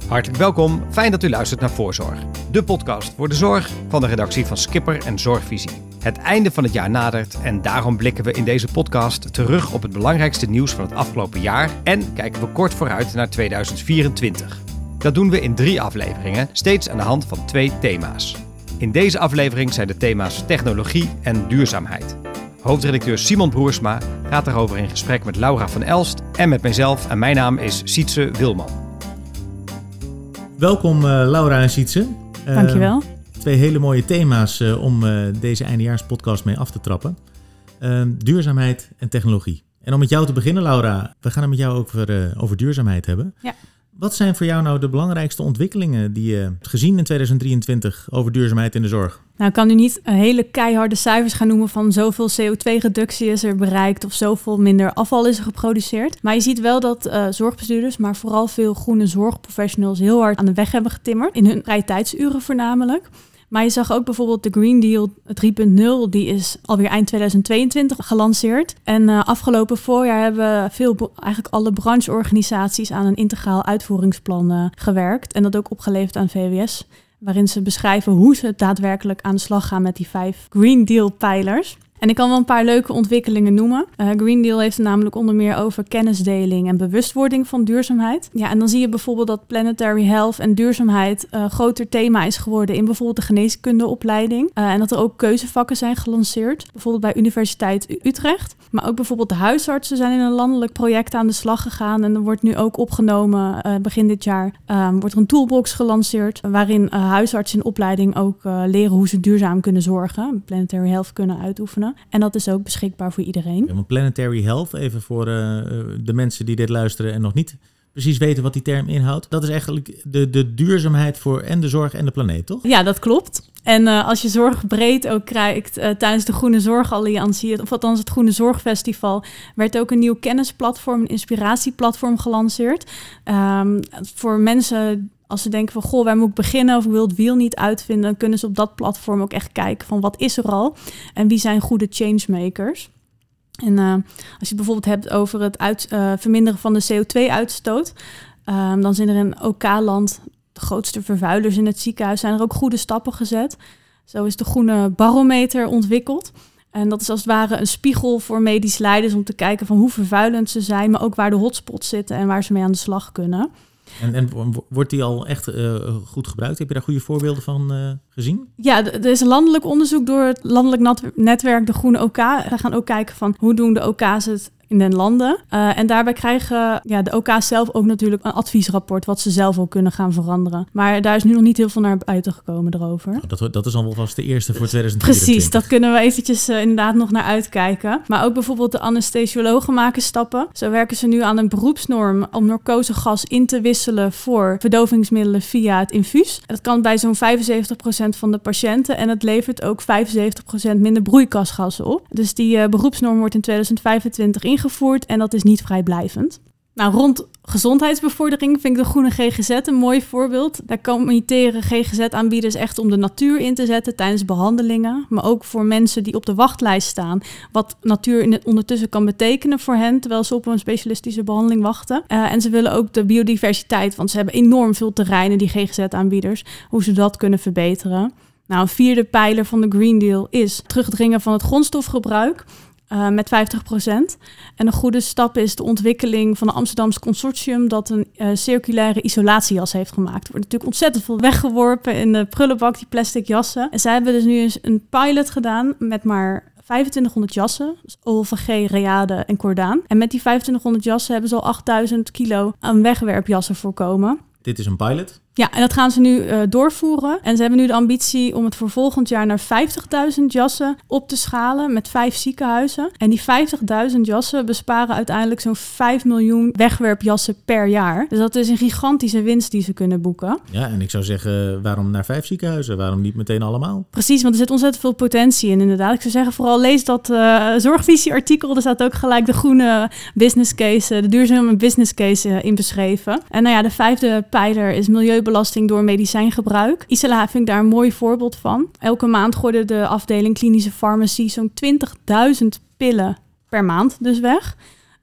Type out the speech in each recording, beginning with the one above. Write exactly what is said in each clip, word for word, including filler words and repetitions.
Hartelijk welkom, fijn dat u luistert naar Voorzorg. De podcast voor de zorg van de redactie van Skipper en Zorgvisie. Het einde van het jaar nadert en daarom blikken we in deze podcast terug op het belangrijkste nieuws van het afgelopen jaar en kijken we kort vooruit naar tweeduizend vierentwintig. Dat doen we in drie afleveringen, steeds aan de hand van twee thema's. In deze aflevering zijn de thema's technologie en duurzaamheid. Hoofdredacteur Simon Broersma gaat daarover in gesprek met Laura van Elst en met mijzelf en mijn naam is Sietse Wilman. Welkom uh, Laura en Sietse. Uh, Dankjewel. Twee hele mooie thema's uh, om uh, deze eindejaarspodcast mee af te trappen. Uh, duurzaamheid en technologie. En om met jou te beginnen, Laura, we gaan het met jou over, uh, over duurzaamheid hebben. Ja. Wat zijn voor jou nou de belangrijkste ontwikkelingen die je hebt gezien in tweeduizend drieëntwintig over duurzaamheid in de zorg? Nou, ik kan nu niet hele keiharde cijfers gaan noemen van zoveel C O twee reductie is er bereikt of zoveel minder afval is er geproduceerd. Maar je ziet wel dat uh, zorgbestuurders, maar vooral veel groene zorgprofessionals heel hard aan de weg hebben getimmerd. In hun vrije tijdsuren voornamelijk. Maar je zag ook bijvoorbeeld de Green Deal drie punt nul, die is alweer eind tweeduizend tweeëntwintig gelanceerd. En uh, afgelopen voorjaar hebben veel, eigenlijk alle brancheorganisaties aan een integraal uitvoeringsplan uh, gewerkt. En dat ook opgeleverd aan V W S, waarin ze beschrijven hoe ze daadwerkelijk aan de slag gaan met die vijf Green Deal pijlers. En ik kan wel een paar leuke ontwikkelingen noemen. Uh, Green Deal heeft het namelijk onder meer over kennisdeling en bewustwording van duurzaamheid. Ja, en dan zie je bijvoorbeeld dat planetary health en duurzaamheid een uh, groter thema is geworden in bijvoorbeeld de geneeskundeopleiding. Uh, en dat er ook keuzevakken zijn gelanceerd, bijvoorbeeld bij Universiteit Utrecht. Maar ook bijvoorbeeld de huisartsen zijn in een landelijk project aan de slag gegaan. En er wordt nu ook opgenomen, uh, begin dit jaar, uh, wordt er een toolbox gelanceerd, uh, waarin uh, huisartsen in opleiding ook uh, leren hoe ze duurzaam kunnen zorgen, planetary health kunnen uitoefenen. En dat is ook beschikbaar voor iedereen. Ja, want planetary health, even voor uh, de mensen die dit luisteren en nog niet precies weten wat die term inhoudt. Dat is eigenlijk de, de duurzaamheid voor en de zorg en de planeet, toch? Ja, dat klopt. En uh, als je zorg breed ook krijgt uh, tijdens de Groene Zorgalliantie, of althans het Groene Zorgfestival, werd ook een nieuw kennisplatform, een inspiratieplatform gelanceerd. Um, voor mensen, als ze denken van, goh, waar moet ik beginnen of ik wil het wiel niet uitvinden, dan kunnen ze op dat platform ook echt kijken van wat is er al en wie zijn goede changemakers. En uh, als je het bijvoorbeeld hebt over het uit, uh, verminderen van de C O twee uitstoot, uh, dan zijn er in O K-land, de grootste vervuilers in het ziekenhuis, zijn er ook goede stappen gezet. Zo is de groene barometer ontwikkeld. En dat is als het ware een spiegel voor medisch leiders om te kijken van hoe vervuilend ze zijn, maar ook waar de hotspots zitten en waar ze mee aan de slag kunnen. En, en wordt die al echt uh, goed gebruikt? Heb je daar goede voorbeelden van uh, gezien? Ja, er is een landelijk onderzoek door het landelijk netwerk De Groene O K. We gaan ook kijken van hoe doen de O K's het in den landen. Uh, en daarbij krijgen ja, de O K's zelf ook natuurlijk een adviesrapport wat ze zelf ook kunnen gaan veranderen. Maar daar is nu nog niet heel veel naar buiten gekomen erover. Oh, dat, dat is al wel vast de eerste voor tweeduizend vierentwintig. Precies, dat kunnen we eventjes uh, inderdaad nog naar uitkijken. Maar ook bijvoorbeeld de anesthesiologen maken stappen. Zo werken ze nu aan een beroepsnorm om narcosegas in te wisselen voor verdovingsmiddelen via het infuus. Dat kan bij zo'n vijfenzeventig procent van de patiënten en het levert ook vijfenzeventig procent minder broeikasgassen op. Dus die uh, beroepsnorm wordt in tweeduizend vijfentwintig ingevoerd en dat is niet vrijblijvend. Nou, rond gezondheidsbevordering vind ik de Groene G G Z een mooi voorbeeld. Daar committeren G G Z-aanbieders echt om de natuur in te zetten tijdens behandelingen. Maar ook voor mensen die op de wachtlijst staan. Wat natuur in het ondertussen kan betekenen voor hen, terwijl ze op een specialistische behandeling wachten. Uh, en ze willen ook de biodiversiteit, want ze hebben enorm veel terreinen, die G G Z-aanbieders, hoe ze dat kunnen verbeteren. Nou, een vierde pijler van de Green Deal is terugdringen van het grondstofgebruik. Uh, met vijftig procent. En een goede stap is de ontwikkeling van een Amsterdamse consortium dat een uh, circulaire isolatiejas heeft gemaakt. Er wordt natuurlijk ontzettend veel weggeworpen in de prullenbak, die plastic jassen. En zij hebben dus nu eens een pilot gedaan met maar vijfentwintighonderd jassen. Dus O V G, Reade en Cordaan. En met die vijfentwintighonderd jassen hebben ze al achtduizend kilo aan wegwerpjassen voorkomen. Dit is een pilot? Ja, en dat gaan ze nu uh, doorvoeren. En ze hebben nu de ambitie om het voor volgend jaar naar vijftigduizend jassen op te schalen met vijf ziekenhuizen. En die vijftigduizend jassen besparen uiteindelijk zo'n vijf miljoen wegwerpjassen per jaar. Dus dat is een gigantische winst die ze kunnen boeken. Ja, en ik zou zeggen, waarom naar vijf ziekenhuizen? Waarom niet meteen allemaal? Precies, want er zit ontzettend veel potentie in inderdaad. Ik zou zeggen, vooral lees dat uh, zorgvisie-artikel. Er staat ook gelijk de groene business case, de duurzame business case uh, in beschreven. En nou ja, de vijfde pijler is milieubelasting door medicijngebruik. Isela vind ik daar een mooi voorbeeld van. Elke maand gooide de afdeling klinische farmacie zo'n twintigduizend pillen per maand dus weg.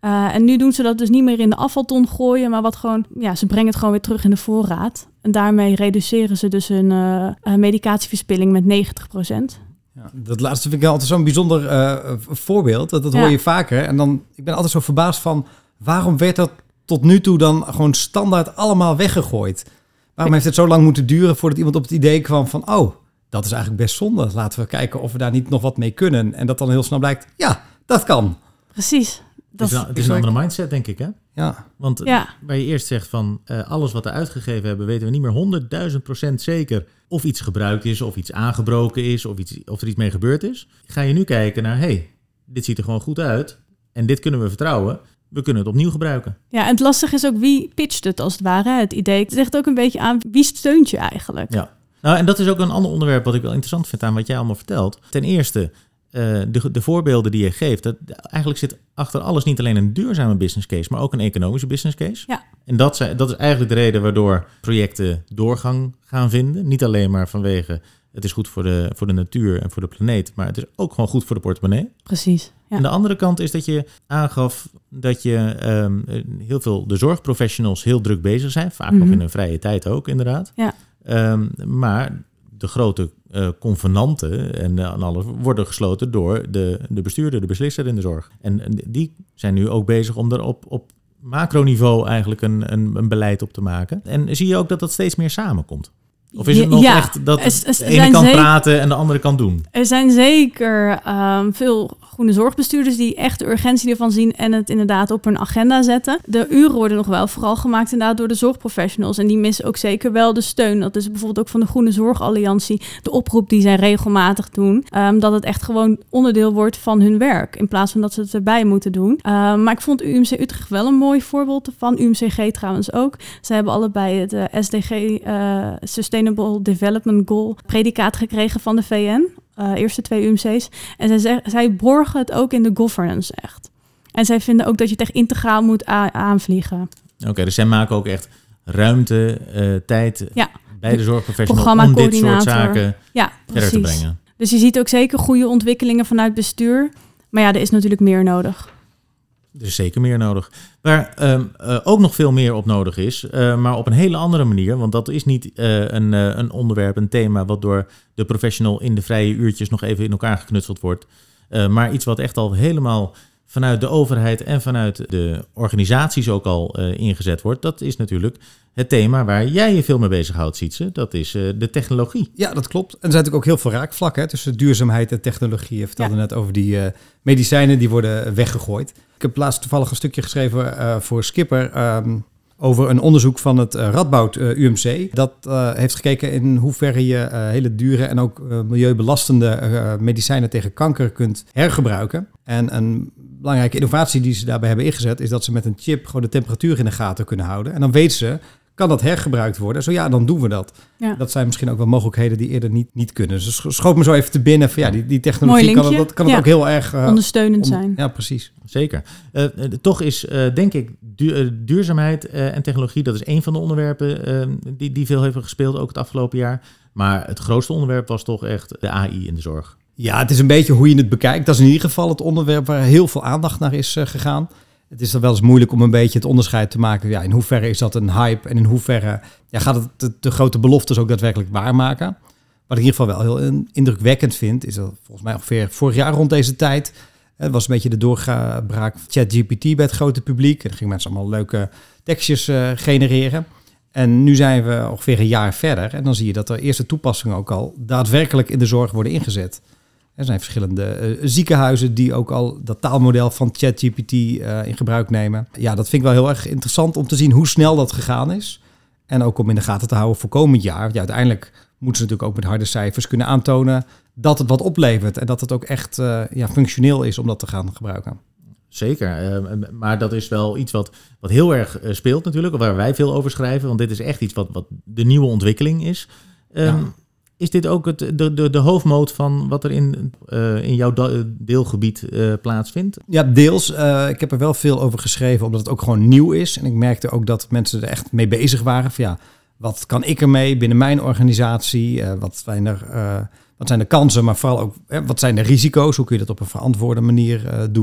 Uh, en nu doen ze dat dus niet meer in de afvalton gooien, maar wat gewoon, ja, ze brengen het gewoon weer terug in de voorraad. En daarmee reduceren ze dus hun uh, uh, medicatieverspilling met negentig procent. Ja, dat laatste vind ik altijd zo'n bijzonder uh, voorbeeld. Dat, dat hoor je ja. vaker. En dan, ik ben altijd zo verbaasd van, waarom werd dat tot nu toe dan gewoon standaard allemaal weggegooid? Waarom heeft het zo lang moeten duren voordat iemand op het idee kwam van, oh, dat is eigenlijk best zonde. Laten we kijken of we daar niet nog wat mee kunnen. En dat dan heel snel blijkt, ja, dat kan. Precies. Dat het is, het is een andere mindset, denk ik, hè? Ja. Want ja. waar je eerst zegt van uh, alles wat we uitgegeven hebben, weten we niet meer honderdduizend procent zeker of iets gebruikt is, of iets aangebroken is, of, iets, of er iets mee gebeurd is. Ga je nu kijken naar, hey, dit ziet er gewoon goed uit en dit kunnen we vertrouwen. We kunnen het opnieuw gebruiken. Ja, en het lastige is ook wie pitcht het als het ware, het idee. Het zegt ook een beetje aan wie steunt je eigenlijk. Ja. Nou, en dat is ook een ander onderwerp wat ik wel interessant vind aan wat jij allemaal vertelt. Ten eerste, uh, de, de voorbeelden die je geeft. Dat, eigenlijk zit achter alles niet alleen een duurzame business case, maar ook een economische business case. Ja. En dat, dat is eigenlijk de reden waardoor projecten doorgang gaan vinden. Niet alleen maar vanwege het is goed voor de, voor de natuur en voor de planeet, maar het is ook gewoon goed voor de portemonnee. Precies. Ja. En de andere kant is dat je aangaf dat je um, heel veel de zorgprofessionals heel druk bezig zijn. Vaak mm-hmm. nog in hun vrije tijd ook, inderdaad. Ja. Um, maar de grote uh, convenanten en, uh, en alles worden gesloten door de, de bestuurder, de beslisser in de zorg. En, en die zijn nu ook bezig om er op, op macroniveau eigenlijk een, een, een beleid op te maken. En zie je ook dat dat steeds meer samenkomt? Of is het nog ja, echt dat es, es, de ene kan zeker, praten en de andere kan doen? Er zijn zeker um, veel groene zorgbestuurders die echt de urgentie ervan zien en het inderdaad op hun agenda zetten. De uren worden nog wel vooral gemaakt inderdaad door de zorgprofessionals. En die missen ook zeker wel de steun. Dat is bijvoorbeeld ook van de Groene Zorgalliantie. De oproep die zij regelmatig doen. Um, dat het echt gewoon onderdeel wordt van hun werk. In plaats van dat ze het erbij moeten doen. Um, maar ik vond U M C Utrecht wel een mooi voorbeeld ervan. U M C G trouwens ook. Ze hebben allebei het uh, S D G uh, Sustainable Development Goal predicaat gekregen van de V N. Uh, eerste twee U M C's. En zij, zeg, zij borgen het ook in de governance echt. En zij vinden ook dat je het echt integraal moet a- aanvliegen. Oké, okay, dus zij maken ook echt ruimte, uh, tijd ja. bij de zorgprofessional om dit soort zaken ja, verder te brengen. Dus je ziet ook zeker goede ontwikkelingen vanuit bestuur. Maar ja, er is natuurlijk meer nodig. Er is zeker meer nodig. Waar um, uh, ook nog veel meer op nodig is, uh, maar op een hele andere manier. Want dat is niet uh, een, uh, een onderwerp, een thema wat door de professional in de vrije uurtjes nog even in elkaar geknutseld wordt. Uh, maar iets wat echt al helemaal vanuit de overheid en vanuit de organisaties ook al uh, ingezet wordt. Dat is natuurlijk het thema waar jij je veel mee bezighoudt, Sietse. Dat is uh, de technologie. Ja, dat klopt. En er zijn natuurlijk ook heel veel raakvlakken hè, tussen duurzaamheid en technologie. Je vertelde ja. net over die uh, medicijnen die worden weggegooid. Ik heb laatst toevallig een stukje geschreven uh, voor Skipper um, over een onderzoek van het uh, Radboud uh, U M C. Dat uh, heeft gekeken in hoeverre je uh, hele dure en ook uh, milieubelastende uh, medicijnen tegen kanker kunt hergebruiken. En een belangrijke innovatie die ze daarbij hebben ingezet is dat ze met een chip gewoon de temperatuur in de gaten kunnen houden. En dan weten ze, kan dat hergebruikt worden? Zo ja, dan doen we dat. Ja. Dat zijn misschien ook wel mogelijkheden die eerder niet, niet kunnen. Dus schoot me zo even te binnen van ja, die, die technologie kan, dat, kan het ja. ook heel erg uh, ondersteunend on, zijn. Ja, precies. Zeker. Uh, uh, toch is uh, denk ik du- uh, duurzaamheid uh, en technologie, dat is een van de onderwerpen uh, die, die veel hebben gespeeld ook het afgelopen jaar. Maar het grootste onderwerp was toch echt de A I in de zorg. Ja, het is een beetje hoe je het bekijkt. Dat is in ieder geval het onderwerp waar heel veel aandacht naar is uh, gegaan. Het is dan wel eens moeilijk om een beetje het onderscheid te maken. Ja, in hoeverre is dat een hype en in hoeverre ja, gaat het de, de grote beloftes ook daadwerkelijk waarmaken. Wat ik in ieder geval wel heel indrukwekkend vind, is dat volgens mij ongeveer vorig jaar rond deze tijd. Het was een beetje de doorbraak van ChatGPT bij het grote publiek. En dan gingen mensen allemaal leuke tekstjes uh, genereren. En nu zijn we ongeveer een jaar verder. En dan zie je dat er eerste toepassingen ook al daadwerkelijk in de zorg worden ingezet. Er zijn verschillende uh, ziekenhuizen die ook al dat taalmodel van ChatGPT uh, in gebruik nemen. Ja, dat vind ik wel heel erg interessant om te zien hoe snel dat gegaan is. En ook om in de gaten te houden voor komend jaar. Ja, uiteindelijk moeten ze natuurlijk ook met harde cijfers kunnen aantonen dat het wat oplevert. En dat het ook echt uh, ja, functioneel is om dat te gaan gebruiken. Zeker, uh, maar dat is wel iets wat, wat heel erg uh, speelt natuurlijk. Waar wij veel over schrijven. Want dit is echt iets wat, wat de nieuwe ontwikkeling is. Um, ja. Is dit ook het, de, de, de hoofdmoot van wat er in, uh, in jouw deelgebied uh, plaatsvindt? Ja, deels. Uh, ik heb er wel veel over geschreven, omdat het ook gewoon nieuw is. En ik merkte ook dat mensen er echt mee bezig waren. Van ja, wat kan ik ermee binnen mijn organisatie? Uh, wat, zijn er, uh, wat zijn de kansen, maar vooral ook uh, wat zijn de risico's? Hoe kun je dat op een verantwoorde manier uh, doen?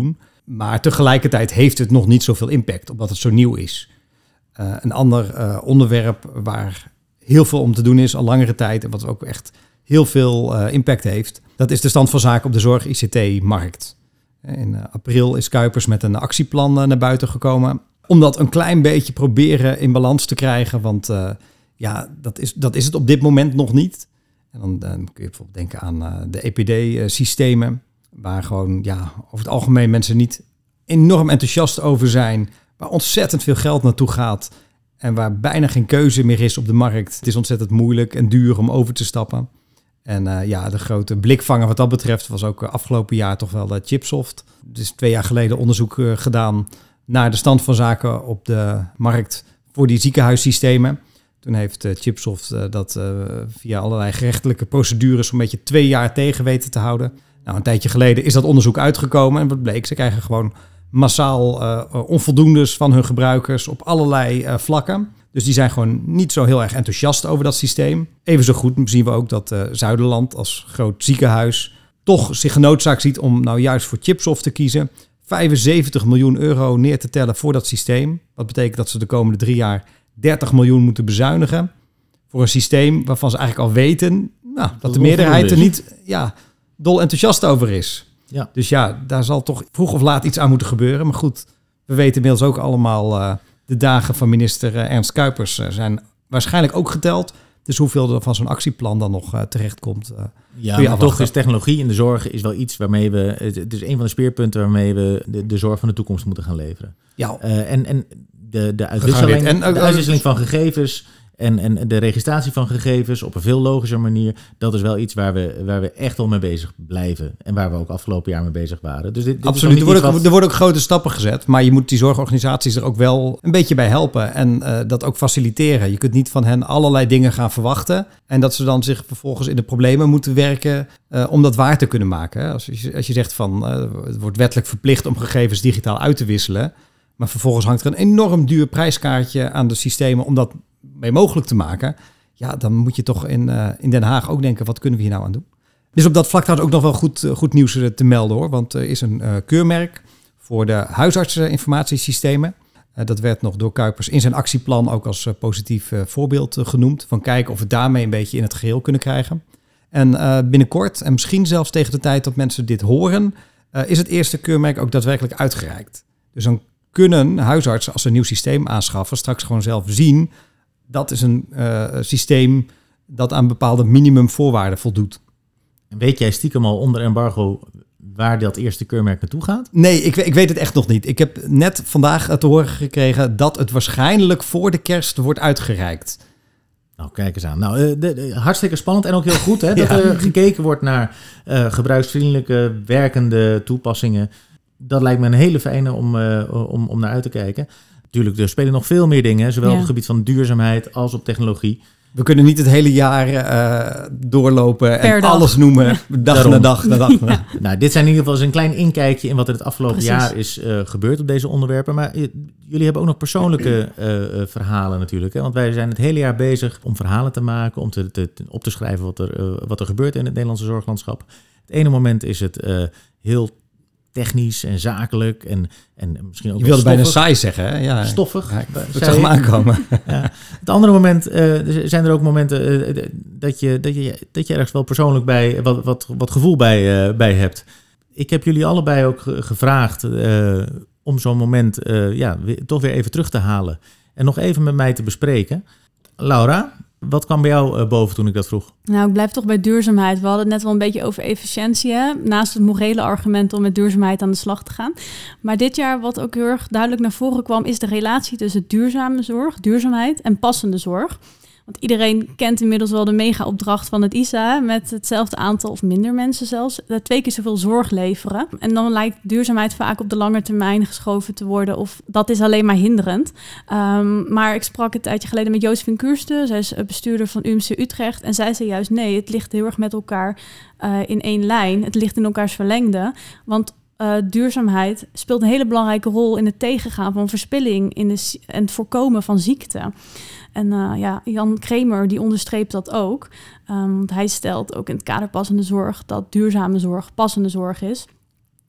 Maar tegelijkertijd heeft het nog niet zoveel impact, omdat het zo nieuw is. Uh, een ander uh, onderwerp waar heel veel om te doen is al langere tijd en wat ook echt heel veel uh, impact heeft, dat is de stand van zaken op de zorg-I C T-markt. In uh, april is Kuipers met een actieplan uh, naar buiten gekomen om dat een klein beetje proberen in balans te krijgen, want uh, ja, dat is, dat is het op dit moment nog niet. En dan, dan kun je bijvoorbeeld denken aan uh, de E P D-systemen, waar gewoon ja, over het algemeen mensen niet enorm enthousiast over zijn, waar ontzettend veel geld naartoe gaat en waar bijna geen keuze meer is op de markt. Het is ontzettend moeilijk en duur om over te stappen. En uh, ja, de grote blikvanger wat dat betreft was ook uh, afgelopen jaar toch wel uh, Chipsoft. Er is twee jaar geleden onderzoek uh, gedaan naar de stand van zaken op de markt voor die ziekenhuissystemen. Toen heeft uh, Chipsoft uh, dat uh, via allerlei gerechtelijke procedures zo'n beetje twee jaar tegen weten te houden. Nou, een tijdje geleden is dat onderzoek uitgekomen en wat bleek, ze krijgen gewoon massaal uh, onvoldoendes van hun gebruikers op allerlei uh, vlakken. Dus die zijn gewoon niet zo heel erg enthousiast over dat systeem. Even zo goed zien we ook dat uh, Zuiderland als groot ziekenhuis toch zich genoodzaakt ziet om nou juist voor Chipsoft te kiezen. vijfenzeventig miljoen euro neer te tellen voor dat systeem. Wat betekent dat ze de komende drie jaar dertig miljoen moeten bezuinigen. Voor een systeem waarvan ze eigenlijk al weten nou, dat, dat de meerderheid er niet ja, dol enthousiast over is. Ja. Dus ja, daar zal toch vroeg of laat iets aan moeten gebeuren. Maar goed, we weten inmiddels ook allemaal uh, de dagen van minister uh, Ernst Kuipers uh, zijn waarschijnlijk ook geteld. Dus hoeveel er van zo'n actieplan dan nog uh, terechtkomt. Uh, ja, maar toch is technologie in de zorg is wel iets waarmee we... Het is een van de speerpunten waarmee we de, de zorg van de toekomst moeten gaan leveren. Ja. Uh, en, en de, de uitwisseling, en, uh, de uitwisseling van gegevens en, en de registratie van gegevens op een veel logischer manier, dat is wel iets waar we, waar we echt al mee bezig blijven. En waar we ook afgelopen jaar mee bezig waren. Dus dit, dit Absoluut, er worden, wat... er worden ook grote stappen gezet. Maar je moet die zorgorganisaties er ook wel een beetje bij helpen. En uh, dat ook faciliteren. Je kunt niet van hen allerlei dingen gaan verwachten. En dat ze dan zich vervolgens in de problemen moeten werken uh, om dat waar te kunnen maken. Als je, als je zegt van uh, het wordt wettelijk verplicht om gegevens digitaal uit te wisselen. Maar vervolgens hangt er een enorm duur prijskaartje aan de systemen om dat mee mogelijk te maken. Ja, dan moet je toch in, uh, in Den Haag ook denken, wat kunnen we hier nou aan doen? Dus op dat vlak trouwens ook nog wel goed, uh, goed nieuws te melden hoor. Want er is een uh, keurmerk voor de huisartseninformatiesystemen. Uh, dat werd nog door Kuipers in zijn actieplan ook als uh, positief uh, voorbeeld uh, genoemd. Van kijken of we daarmee een beetje in het geheel kunnen krijgen. En uh, binnenkort, en misschien zelfs tegen de tijd dat mensen dit horen, uh, is het eerste keurmerk ook daadwerkelijk uitgereikt. Dus dan kunnen huisartsen, als ze een nieuw systeem aanschaffen, straks gewoon zelf zien, dat is een uh, systeem dat aan bepaalde minimumvoorwaarden voldoet. En weet jij stiekem al onder embargo waar dat eerste keurmerk naartoe gaat? Nee, ik, ik weet het echt nog niet. Ik heb net vandaag te horen gekregen dat het waarschijnlijk voor de kerst wordt uitgereikt. Nou, kijk eens aan. Nou, de, de, hartstikke spannend en ook heel goed hè, dat ja. er gekeken wordt naar uh, gebruiksvriendelijke, werkende toepassingen. Dat lijkt me een hele fijne om, uh, om, om naar uit te kijken. Natuurlijk, er spelen nog veel meer dingen, zowel ja. op het gebied van duurzaamheid als op technologie. We kunnen niet het hele jaar uh, doorlopen per en dag. Alles noemen, dag Daarom. na dag na dag. Ja. Nou, dit zijn in ieder geval eens een klein inkijkje in wat er het afgelopen Precies. jaar is uh, gebeurd op deze onderwerpen. Maar uh, jullie hebben ook nog persoonlijke uh, uh, verhalen natuurlijk. Hè? Want wij zijn het hele jaar bezig om verhalen te maken, om te, te, te, op te schrijven wat er, uh, wat er gebeurt in het Nederlandse zorglandschap. Het ene moment is het uh, heel technisch en zakelijk en, en misschien ook je wilde bijna saai zeggen, hè? Ja, stoffig. Ja, ik zag hem aankomen. Ja. Het andere moment uh, zijn er ook momenten uh, dat, je, dat, je, dat je ergens wel persoonlijk bij wat, wat, wat gevoel bij, uh, bij hebt. Ik heb jullie allebei ook gevraagd uh, om zo'n moment uh, ja, weer, toch weer even terug te halen en nog even met mij te bespreken. Laura, wat kwam bij jou uh, boven toen ik dat vroeg? Nou, ik blijf toch bij duurzaamheid. We hadden het net wel een beetje over efficiëntie. Hè? Naast het morele argument om met duurzaamheid aan de slag te gaan. Maar dit jaar wat ook heel erg duidelijk naar voren kwam, is de relatie tussen duurzame zorg, duurzaamheid en passende zorg. Want iedereen kent inmiddels wel de mega-opdracht van het I S A... met hetzelfde aantal of minder mensen zelfs, twee keer zoveel zorg leveren. En dan lijkt duurzaamheid vaak op de lange termijn geschoven te worden... of dat is alleen maar hinderend. Um, maar ik sprak een tijdje geleden met Josephine Kuursten. Zij is bestuurder van U M C Utrecht. En zij zei juist nee, het ligt heel erg met elkaar uh, in één lijn. Het ligt in elkaars verlengde, want Uh, duurzaamheid speelt een hele belangrijke rol in het tegengaan van verspilling in de, en het voorkomen van ziekte. En uh, ja, Jan Kremer die onderstreept dat ook. Um, want hij stelt ook in het kader passende zorg dat duurzame zorg passende zorg is.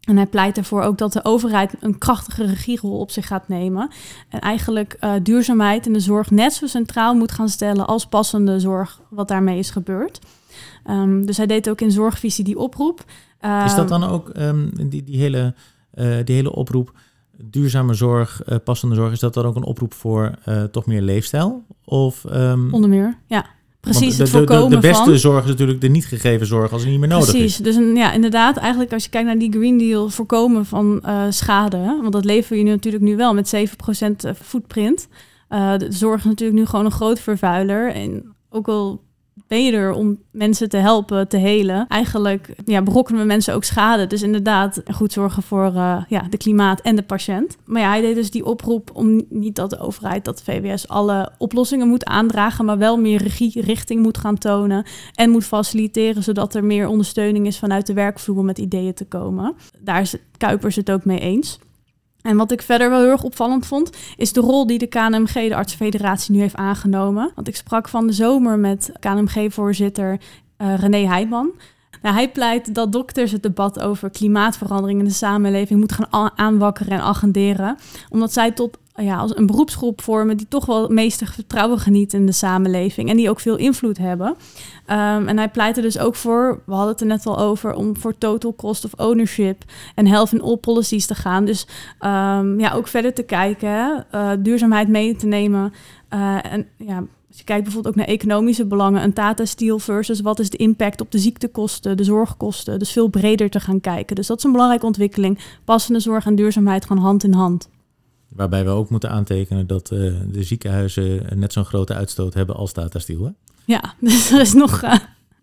En hij pleit ervoor ook dat de overheid een krachtige regierol op zich gaat nemen. En eigenlijk uh, duurzaamheid in de zorg net zo centraal moet gaan stellen als passende zorg, wat daarmee is gebeurd. Um, dus hij deed ook in Zorgvisie die oproep. Uh, is dat dan ook um, die, die, hele, uh, die hele oproep, duurzame zorg, uh, passende zorg, is dat dan ook een oproep voor uh, toch meer leefstijl? Of, um, onder meer, ja. Precies, de, het voorkomen de, de beste van... zorg is natuurlijk de niet gegeven zorg als het niet meer nodig Precies, is. dus een, ja, inderdaad, eigenlijk als je kijkt naar die Green Deal, voorkomen van uh, schade. Hè? Want dat leveren je natuurlijk nu wel met zeven procent footprint. Uh, de zorg is natuurlijk nu gewoon een groot vervuiler. En ook al ben je er om mensen te helpen, te helen. Eigenlijk ja, berokkenen we mensen ook schade. Dus inderdaad goed zorgen voor uh, ja, de klimaat en de patiënt. Maar ja, hij deed dus die oproep om niet dat de overheid, dat de V W S alle oplossingen moet aandragen, maar wel meer regie, richting moet gaan tonen en moet faciliteren, zodat er meer ondersteuning is vanuit de werkvloer om met ideeën te komen. Daar is Kuipers het ook mee eens. En wat ik verder wel heel erg opvallend vond, is de rol die de K N M G, de artsenfederatie, nu heeft aangenomen. Want ik sprak van de zomer met K N M G-voorzitter uh, René Heijman. Nou, hij pleit dat dokters het debat over klimaatverandering in de samenleving moeten gaan aanwakkeren en agenderen. Omdat zij tot ja, als een beroepsgroep vormen die toch wel het meeste vertrouwen genieten in de samenleving. En die ook veel invloed hebben. Um, en hij pleit er dus ook voor, we hadden het er net al over, om voor total cost of ownership en health in all policies te gaan. Dus um, ja, ook verder te kijken, uh, duurzaamheid mee te nemen. Uh, en ja, als je kijkt bijvoorbeeld ook naar economische belangen, een Tata Steel versus wat is de impact op de ziektekosten, de zorgkosten. Dus veel breder te gaan kijken. Dus dat is een belangrijke ontwikkeling. Passende zorg en duurzaamheid gaan hand in hand. Waarbij we ook moeten aantekenen dat uh, de ziekenhuizen net zo'n grote uitstoot hebben als Tata Steel, hè? Ja, dus er is nog uh,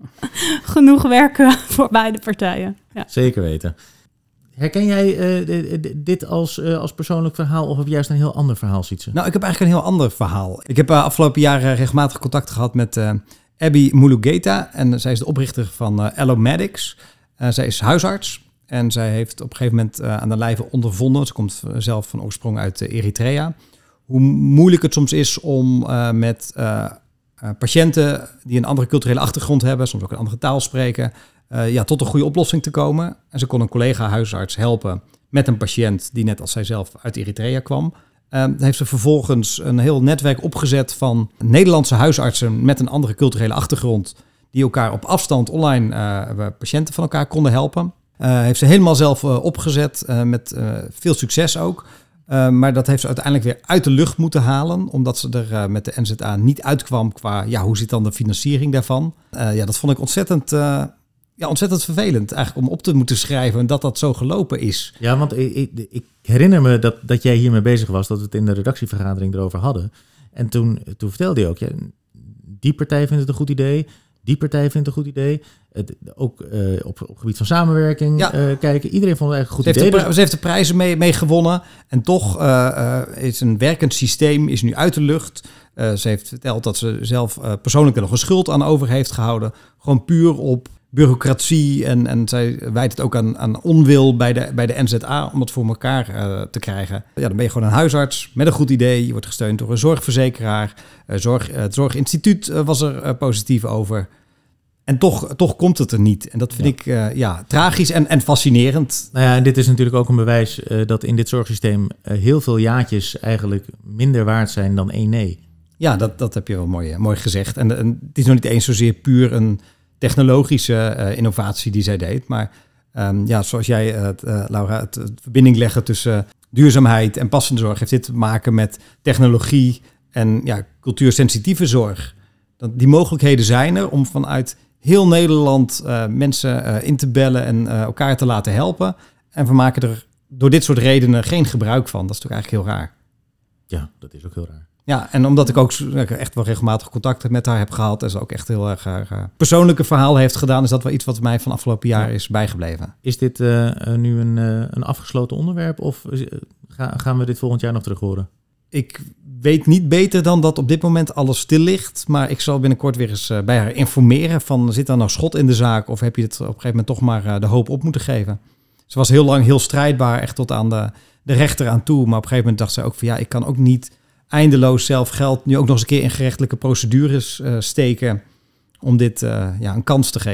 genoeg werk uh, voor beide partijen. Ja. Zeker weten. Herken jij uh, dit als, uh, als persoonlijk verhaal of heb je juist een heel ander verhaal, Sietse? Nou, ik heb eigenlijk een heel ander verhaal. Ik heb uh, afgelopen jaren regelmatig contact gehad met uh, Abby Mulugeta. En zij is de oprichter van uh, Allomedics. Uh, zij is huisarts. En zij heeft op een gegeven moment uh, aan de lijve ondervonden, ze komt zelf van oorsprong uit uh, Eritrea, hoe moeilijk het soms is om uh, met uh, uh, patiënten die een andere culturele achtergrond hebben, soms ook een andere taal spreken, uh, ja, tot een goede oplossing te komen. En ze kon een collega huisarts helpen met een patiënt die net als zijzelf uit Eritrea kwam. Uh, heeft ze vervolgens een heel netwerk opgezet van Nederlandse huisartsen met een andere culturele achtergrond, die elkaar op afstand online uh, patiënten van elkaar konden helpen. Uh, heeft ze helemaal zelf uh, opgezet, uh, met uh, veel succes ook. Uh, maar dat heeft ze uiteindelijk weer uit de lucht moeten halen, omdat ze er uh, met de N Z A niet uitkwam qua, ja, hoe zit dan de financiering daarvan? Uh, ja, dat vond ik ontzettend, uh, ja, ontzettend vervelend, eigenlijk om op te moeten schrijven dat dat zo gelopen is. Ja, want ik, ik, ik herinner me dat, dat jij hiermee bezig was, dat we het in de redactievergadering erover hadden. En toen, toen vertelde je ook, ja, die partij vindt het een goed idee, die partij vindt het een goed idee. Het, ook uh, op, op gebied van samenwerking ja. uh, kijken. Iedereen vond het eigenlijk een goed ze idee. Heeft de, dus... Ze heeft de prijzen mee, mee gewonnen. En toch uh, uh, is een werkend systeem is nu uit de lucht. Uh, ze heeft verteld dat ze zelf uh, persoonlijk er nog een schuld aan over heeft gehouden. Gewoon puur op bureaucratie. En, en zij wijt het ook aan, aan onwil bij de, bij de N Z A om het voor elkaar uh, te krijgen. Ja, dan ben je gewoon een huisarts met een goed idee. Je wordt gesteund door een zorgverzekeraar. Uh, zorg, uh, het Zorginstituut uh, was er uh, positief over. En toch, toch komt het er niet. En dat vind ja. ik uh, ja, tragisch en, en fascinerend. Nou ja, en dit is natuurlijk ook een bewijs uh, dat in dit zorgsysteem uh, heel veel jaatjes eigenlijk minder waard zijn dan één nee. Ja, dat, dat heb je wel mooi, mooi gezegd. En, en het is nog niet eens zozeer puur een technologische uh, innovatie die zij deed. Maar um, ja, zoals jij, uh, uh, Laura, het, het verbinding leggen tussen uh, duurzaamheid en passende zorg, heeft dit te maken met technologie en ja, cultuursensitieve zorg. Dat, die mogelijkheden zijn er om vanuit heel Nederland uh, mensen uh, in te bellen en uh, elkaar te laten helpen. En we maken er door dit soort redenen geen gebruik van. Dat is natuurlijk eigenlijk heel raar. Ja, dat is ook heel raar. Ja, en omdat ik ook echt wel regelmatig contact met haar heb gehad en ze ook echt heel erg haar uh, persoonlijke verhaal heeft gedaan, is dat wel iets wat mij van afgelopen jaar ja. is bijgebleven. Is dit uh, nu een, uh, een afgesloten onderwerp of uh, ga, gaan we dit volgend jaar nog terug horen? Ik weet niet beter dan dat op dit moment alles stil ligt. Maar ik zal binnenkort weer eens bij haar informeren van, zit er nou schot in de zaak of heb je het op een gegeven moment toch maar de hoop op moeten geven? Ze was heel lang heel strijdbaar, echt tot aan de, de rechter aan toe. Maar op een gegeven moment dacht ze ook van ja, ik kan ook niet eindeloos zelf geld nu ook nog eens een keer in gerechtelijke procedures uh, steken om dit uh, ja, een kans te geven.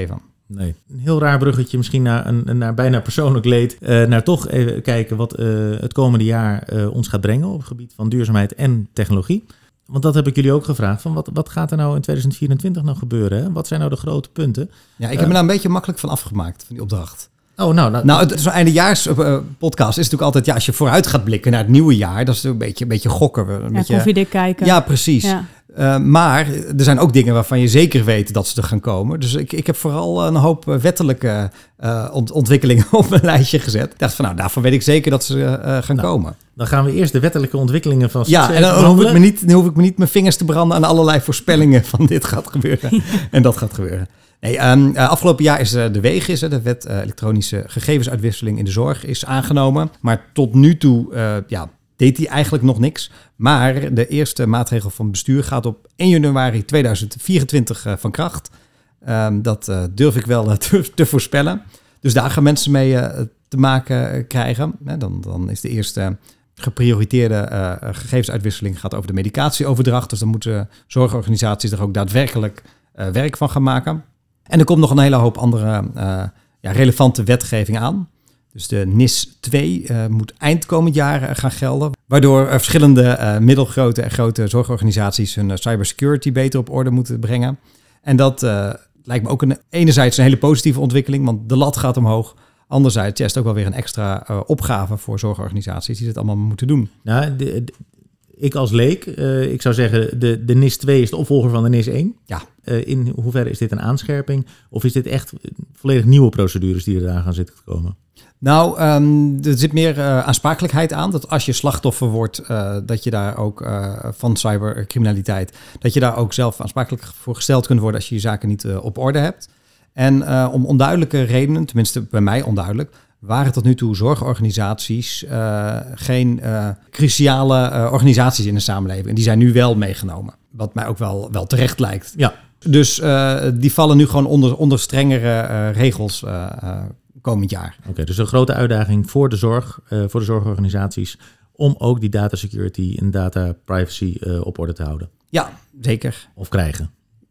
Nee. Een heel raar bruggetje misschien naar, een, naar bijna persoonlijk leed. Uh, naar toch even kijken wat uh, het komende jaar uh, ons gaat brengen op het gebied van duurzaamheid en technologie. Want dat heb ik jullie ook gevraagd. Van wat, wat gaat er nou in tweeduizend vierentwintig nou gebeuren? Hè? Wat zijn nou de grote punten? Ja, ik heb uh, me daar een beetje makkelijk van afgemaakt, van die opdracht. Oh, nou, nou, nou zo'n eindejaars-podcast is natuurlijk altijd... ja, als je vooruit gaat blikken naar het nieuwe jaar... dat is een beetje, een beetje gokken. Een ja, beetje, koffiedik kijken. Ja, precies. Ja. Uh, maar er zijn ook dingen waarvan je zeker weet dat ze er gaan komen. Dus ik, ik heb vooral een hoop wettelijke uh, ont- ontwikkelingen op mijn lijstje gezet. Ik dacht van, nou, daarvan weet ik zeker dat ze uh, gaan nou, komen. Dan gaan we eerst de wettelijke ontwikkelingen van... Ja, en dan hoef, ik me niet, dan hoef ik me niet mijn vingers te branden aan allerlei voorspellingen van dit gaat gebeuren en dat gaat gebeuren. Nee, um, uh, afgelopen jaar is uh, de W E G I S, de wet uh, elektronische gegevensuitwisseling in de zorg, is aangenomen. Maar tot nu toe uh, ja, deed hij eigenlijk nog niks. Maar de eerste maatregel van bestuur gaat op één januari tweeduizend vierentwintig uh, van kracht. Um, dat uh, durf ik wel uh, te, te voorspellen. Dus daar gaan mensen mee uh, te maken krijgen. Uh, dan, dan is de eerste geprioriteerde uh, gegevensuitwisseling gaat over de medicatieoverdracht. Dus dan moeten zorgorganisaties er ook daadwerkelijk uh, werk van gaan maken. En er komt nog een hele hoop andere uh, ja, relevante wetgeving aan. Dus de N I S twee uh, moet eind komend jaar uh, gaan gelden. Waardoor uh, verschillende uh, middelgrote en grote zorgorganisaties hun uh, cybersecurity beter op orde moeten brengen. En dat uh, lijkt me ook een, enerzijds een hele positieve ontwikkeling, want de lat gaat omhoog. Anderzijds ja, is het ook wel weer een extra uh, opgave voor zorgorganisaties die dit allemaal moeten doen. Nou, de, de, ik als leek, uh, ik zou zeggen, de, de N I S twee is de opvolger van de N I S één. Ja. Uh, in hoeverre is dit een aanscherping? Of is dit echt volledig nieuwe procedures die eraan gaan zitten te komen? Nou, um, er zit meer uh, aansprakelijkheid aan. Dat als je slachtoffer wordt, uh, dat je daar ook uh, van cybercriminaliteit, dat je daar ook zelf aansprakelijk voor gesteld kunt worden als je je zaken niet uh, op orde hebt. En uh, om onduidelijke redenen, tenminste bij mij onduidelijk, waren tot nu toe zorgorganisaties uh, geen uh, cruciale uh, organisaties in de samenleving. En die zijn nu wel meegenomen. Wat mij ook wel, wel terecht lijkt. Ja. Dus uh, die vallen nu gewoon onder, onder strengere uh, regels uh, uh, komend jaar. Oké, okay, dus een grote uitdaging voor de zorg, uh, voor de zorgorganisaties, om ook die data security en data privacy uh, op orde te houden. Ja, zeker. Of krijgen.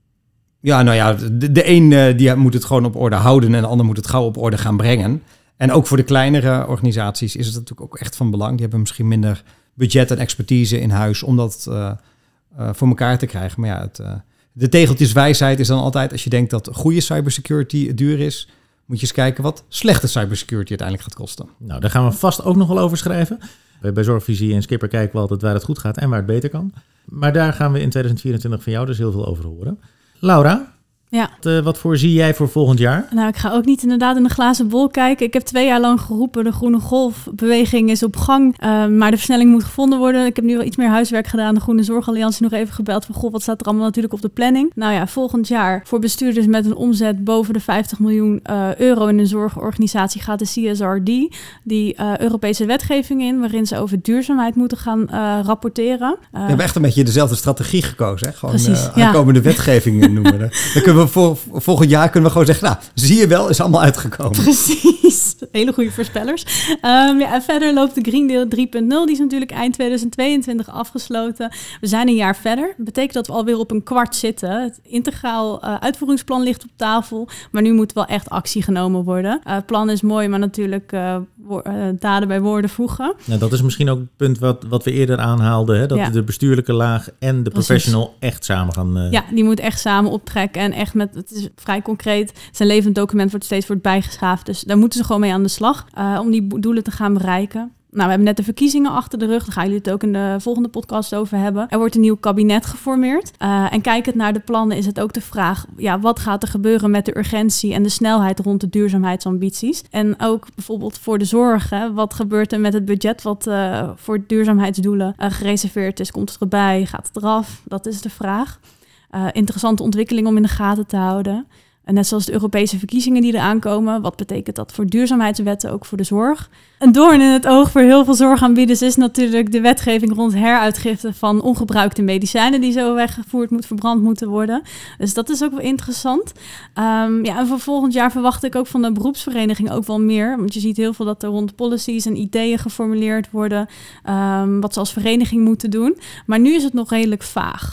Ja, nou ja, de, de een uh, die moet het gewoon op orde houden en de ander moet het gauw op orde gaan brengen. En ook voor de kleinere organisaties is het natuurlijk ook echt van belang. Die hebben misschien minder budget en expertise in huis om dat uh, uh, voor elkaar te krijgen. Maar ja, het, uh, de tegeltjeswijsheid is dan altijd, als je denkt dat goede cybersecurity duur is, moet je eens kijken wat slechte cybersecurity uiteindelijk gaat kosten. Nou, daar gaan we vast ook nog wel over schrijven. Bij Zorgvisie en Skipper kijken we altijd waar het goed gaat en waar het beter kan. Maar daar gaan we in tweeduizend vierentwintig van jou dus heel veel over horen. Laura? Ja. Wat, uh, wat voorzie jij voor volgend jaar? Nou, ik ga ook niet inderdaad in de glazen bol kijken. Ik heb twee jaar lang geroepen, de groene golfbeweging is op gang. Uh, maar de versnelling moet gevonden worden. Ik heb nu wel iets meer huiswerk gedaan. De Groene Zorgalliantie nog even gebeld van, goh, wat staat er allemaal natuurlijk op de planning? Nou ja, volgend jaar voor bestuurders met een omzet boven de vijftig miljoen uh, euro in een zorgorganisatie gaat de C S R D, die uh, Europese wetgeving in, waarin ze over duurzaamheid moeten gaan uh, rapporteren. Uh, We hebben echt een beetje dezelfde strategie gekozen. Hè? Gewoon precies, uh, aankomende ja. wetgeving noemen. Dan kunnen we voor, volgend jaar kunnen we gewoon zeggen, nou, zie je wel, is allemaal uitgekomen. Precies, hele goede voorspellers. Um, ja, en verder loopt de Green Deal drie punt nul, die is natuurlijk eind tweeduizend tweeëntwintig afgesloten. We zijn een jaar verder. Dat betekent dat we alweer op een kwart zitten. Het integraal uh, uitvoeringsplan ligt op tafel, maar nu moet wel echt actie genomen worden. Uh, het plan is mooi, maar natuurlijk uh, wo- uh, daden bij woorden voegen. Nou, dat is misschien ook het punt wat, wat we eerder aanhaalden, hè? Dat ja. de bestuurlijke laag en de Precies. professional echt samen gaan... Uh... Ja, die moet echt samen optrekken en echt met, het is vrij concreet, zijn levend document wordt steeds wordt bijgeschaafd. Dus daar moeten ze gewoon mee aan de slag uh, om die doelen te gaan bereiken. Nou, we hebben net de verkiezingen achter de rug. Daar gaan jullie het ook in de volgende podcast over hebben. Er wordt een nieuw kabinet geformeerd. Uh, en kijkend naar de plannen is het ook de vraag, ja, wat gaat er gebeuren met de urgentie en de snelheid rond de duurzaamheidsambities? En ook bijvoorbeeld voor de zorg. Hè, wat gebeurt er met het budget wat uh, voor duurzaamheidsdoelen uh, gereserveerd is? Komt het erbij? Gaat het eraf? Dat is de vraag. Uh, interessante ontwikkeling om in de gaten te houden. En net zoals de Europese verkiezingen die eraan komen. Wat betekent dat voor duurzaamheidswetten, ook voor de zorg? Een doorn in het oog voor heel veel zorgaanbieders is natuurlijk de wetgeving rond heruitgifte van ongebruikte medicijnen die zo weggevoerd moet, verbrand moeten worden. Dus dat is ook wel interessant. Um, ja, en voor volgend jaar verwacht ik ook van de beroepsvereniging ook wel meer. Want je ziet heel veel dat er rond policies en ideeën geformuleerd worden. Um, wat ze als vereniging moeten doen. Maar nu is het nog redelijk vaag.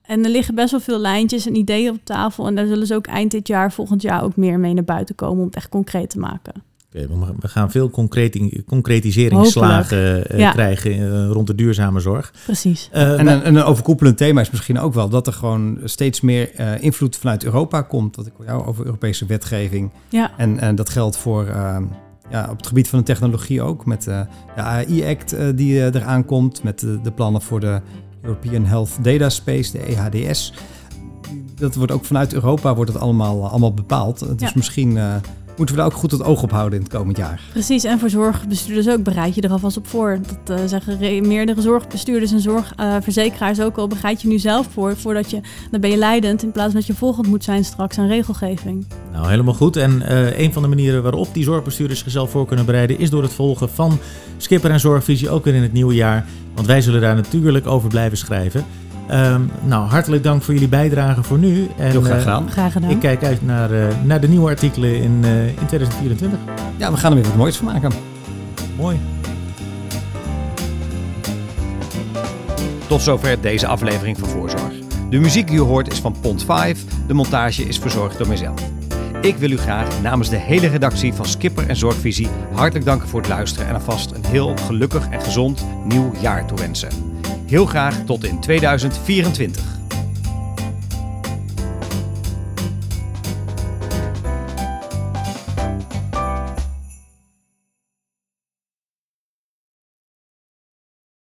En er liggen best wel veel lijntjes en ideeën op tafel. En daar zullen ze ook eind dit jaar, volgend jaar ook meer mee naar buiten komen om het echt concreet te maken. Okay, we gaan veel concreti- concretiseringsslagen uh, ja. krijgen uh, rond de duurzame zorg. Precies. Uh, en, een, en een overkoepelend thema is misschien ook wel dat er gewoon steeds meer uh, invloed vanuit Europa komt. Dat ik hoor jou over Europese wetgeving. Ja. En, en dat geldt voor uh, ja, op het gebied van de technologie ook. Met uh, de A I-act uh, die uh, eraan komt. Met uh, de plannen voor de European Health Data Space, de E H D S. Dat wordt ook vanuit Europa wordt het allemaal, allemaal bepaald. Dus ja. misschien uh, moeten we daar ook goed het oog op houden in het komend jaar. Precies, en voor zorgbestuurders ook. Bereid je er alvast op voor. Dat uh, zeggen re- meerdere zorgbestuurders en zorgverzekeraars uh, ook al. Bereid je nu zelf voor, voordat je, dan ben je leidend in plaats van dat je volgend moet zijn straks aan regelgeving. Nou, helemaal goed. En uh, een van de manieren waarop die zorgbestuurders zichzelf voor kunnen bereiden is door het volgen van Skipper en Zorgvisie ook weer in het nieuwe jaar. Want wij zullen daar natuurlijk over blijven schrijven. Um, nou, hartelijk dank voor jullie bijdrage voor nu. En, Heel graag gedaan. Uh, graag gedaan. Ik kijk uit naar, uh, naar de nieuwe artikelen in, uh, in twintig vierentwintig. Ja, we gaan er weer wat moois van maken. Mooi. Tot zover deze aflevering van Voorzorg. De muziek die u hoort is van Pond vijf. De montage is verzorgd door mijzelf. Ik wil u graag namens de hele redactie van Skipper en Zorgvisie hartelijk danken voor het luisteren en alvast een heel gelukkig en gezond nieuw jaar toewensen. Heel graag tot in tweeduizend vierentwintig.